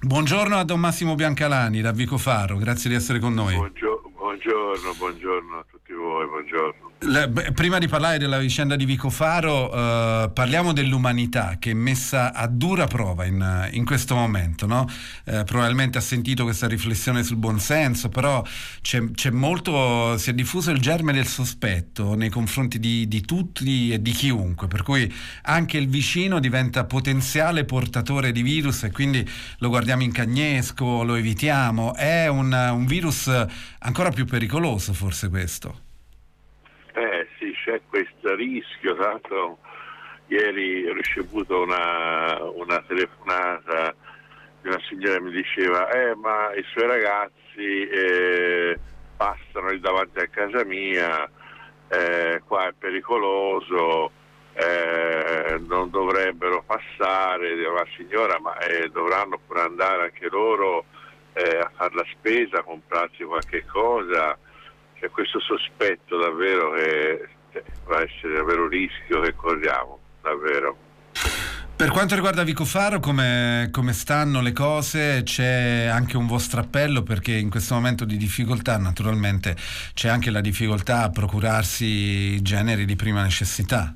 Buongiorno a Don Massimo Biancalani da Vicofaro, grazie di essere con noi. Buongiorno a tutti voi, buongiorno. Prima di parlare della vicenda di Vicofaro, parliamo dell'umanità che è messa a dura prova in questo momento, no? Probabilmente ha sentito questa riflessione sul buonsenso, però c'è molto, si è diffuso il germe del sospetto nei confronti di tutti e di chiunque, per cui anche il vicino diventa potenziale portatore di virus e quindi lo guardiamo in cagnesco, lo evitiamo. È un virus ancora più pericoloso, forse questo. Sì, c'è questo rischio. Tra l'altro ieri ho ricevuto una telefonata di una signora che mi diceva ma i suoi ragazzi passano lì davanti a casa mia, qua è pericoloso, non dovrebbero passare. Dico, ma signora, ma dovranno pure andare anche loro a fare la spesa, comprarsi qualche cosa. C'è questo sospetto davvero che va a essere davvero un rischio che corriamo, davvero. Per quanto riguarda Vicofaro, come stanno le cose? C'è anche un vostro appello, perché in questo momento di difficoltà naturalmente c'è anche la difficoltà a procurarsi generi di prima necessità.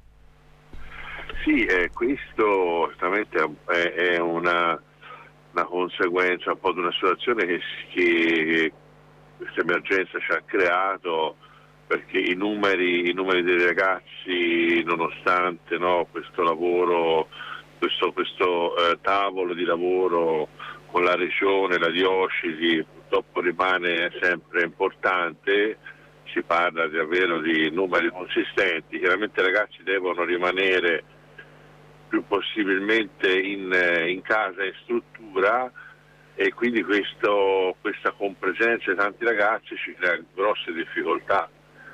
Sì, questo certamente è una conseguenza un po' di una situazione che questa emergenza ci ha creato, perché i numeri dei ragazzi, nonostante questo lavoro, questo tavolo di lavoro con la regione, la diocesi, purtroppo rimane sempre importante. Si parla davvero di numeri consistenti. Chiaramente i ragazzi devono rimanere più possibilmente in casa e in struttura, e quindi questa compresenza di tanti ragazzi ci crea grosse difficoltà.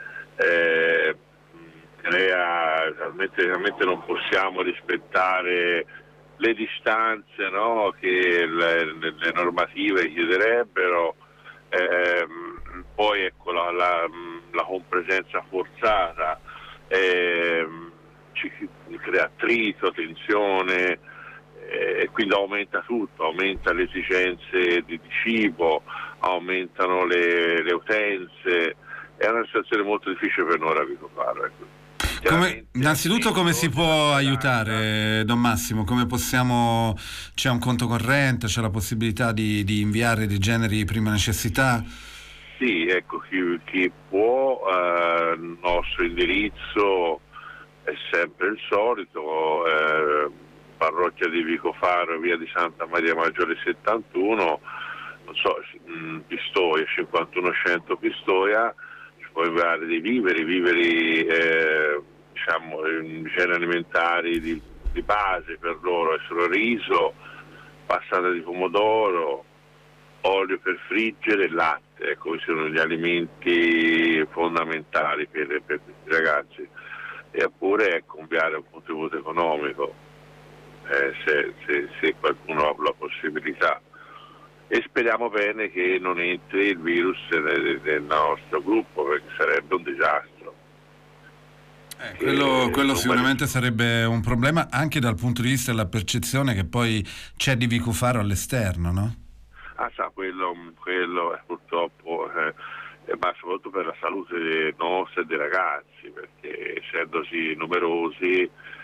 Realmente non possiamo rispettare le distanze, no, che le normative chiederebbero. Poi ecco la compresenza forzata ci crea attrito, tensione, e quindi aumenta tutto, aumenta le esigenze di cibo, aumentano le utenze. È una situazione molto difficile per noi a Vicofaro, ecco. Innanzitutto come si può aiutare, Don Massimo? Come possiamo, c'è un conto corrente, c'è la possibilità di inviare dei generi di prima necessità? Sì, ecco, chi può, il nostro indirizzo è sempre il solito, parrocchia di Vicofaro, via di Santa Maria Maggiore 71, non so, Pistoia, 5100 Pistoia. Ci può inviare dei viveri, diciamo, generi alimentari di base per loro, essere riso, passata di pomodoro, olio per friggere e latte. Ecco, questi sono gli alimenti fondamentali per questi ragazzi. E oppure ecco, inviare un contributo economico, se qualcuno ha la possibilità, e speriamo bene che non entri il virus nel nostro gruppo, perché sarebbe un disastro. Quello sicuramente sarebbe un problema anche dal punto di vista della percezione che poi c'è di Vicofaro all'esterno, no? Quello è purtroppo, ma soprattutto per la salute nostra e dei ragazzi, perché essendosi numerosi,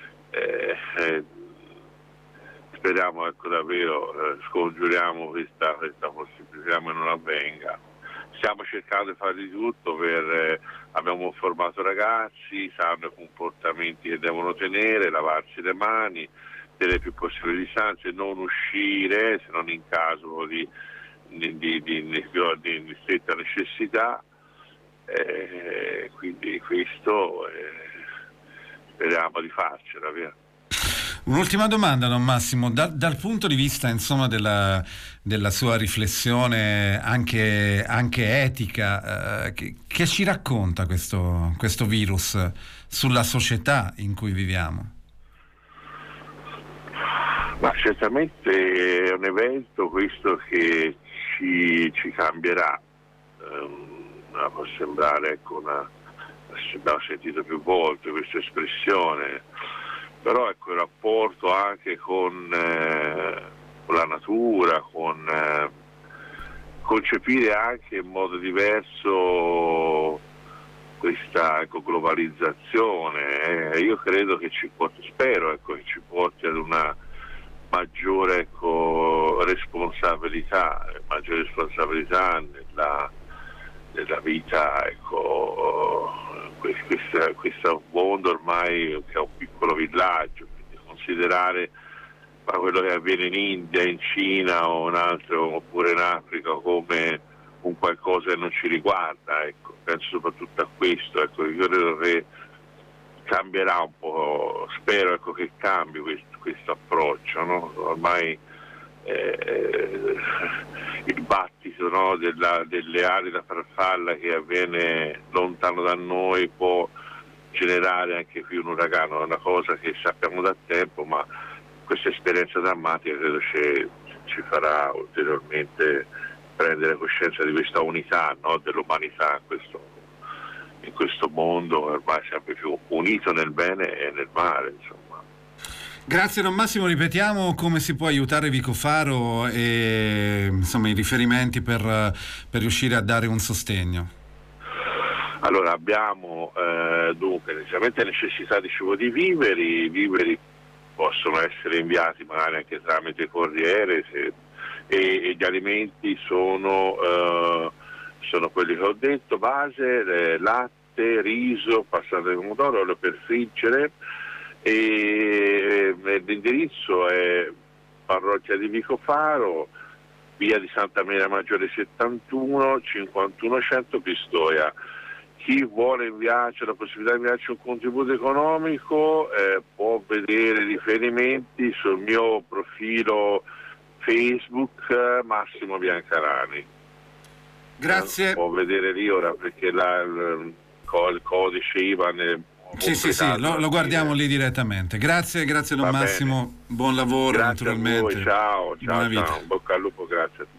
speriamo, ecco, davvero, scongiuriamo questa possibilità che non avvenga. Stiamo cercando di fare di tutto abbiamo formato ragazzi, sanno i comportamenti che devono tenere, lavarsi le mani, tenere più possibili distanze, non uscire se non in caso di stretta necessità, quindi questo speriamo di farcela, via. Un'ultima domanda, Don Massimo, dal punto di vista insomma della sua riflessione anche etica, che ci racconta questo virus sulla società in cui viviamo? Ma certamente è un evento questo che ci cambierà. Può sembrare, ecco, abbiamo sentito più volte questa espressione, però ecco il rapporto anche con la natura, con concepire anche in modo diverso questa globalizzazione. Io credo che spero che ci porti ad una maggiore responsabilità nella vita, questo mondo ormai che è un piccolo villaggio, quindi considerare quello che avviene in India, in Cina o oppure in Africa come un qualcosa che non ci riguarda, penso soprattutto a questo, io credo che cambierà un po', spero che cambi questo approccio, no? Ormai il battito, no, delle ali da farfalla che avviene lontano da noi può generare anche qui un uragano, è una cosa che sappiamo da tempo, ma questa esperienza drammatica credo ci farà ulteriormente prendere coscienza di questa unità, no, dell'umanità in questo mondo ormai sempre più unito nel bene e nel male, insomma. Grazie Don Massimo, ripetiamo come si può aiutare Vicofaro e insomma i riferimenti per riuscire a dare un sostegno. Allora abbiamo dunque necessariamente necessità di cibo di viveri, i viveri possono essere inviati magari anche tramite corriere e gli alimenti sono quelli che ho detto, base, latte, riso, passata di pomodoro, olio per friggere, e l'indirizzo è parrocchia di Vicofaro, via di Santa Maria Maggiore 71, 5100 Pistoia. Chi vuole c'è la possibilità di inviarci un contributo economico, può vedere riferimenti sul mio profilo Facebook Massimo Biancarani. Grazie. Può vedere lì ora perché il codice IBAN sì, lo guardiamo lì direttamente. Grazie Don Massimo, buon lavoro. Grazie naturalmente. a voi, ciao, bocca al lupo, grazie a tutti.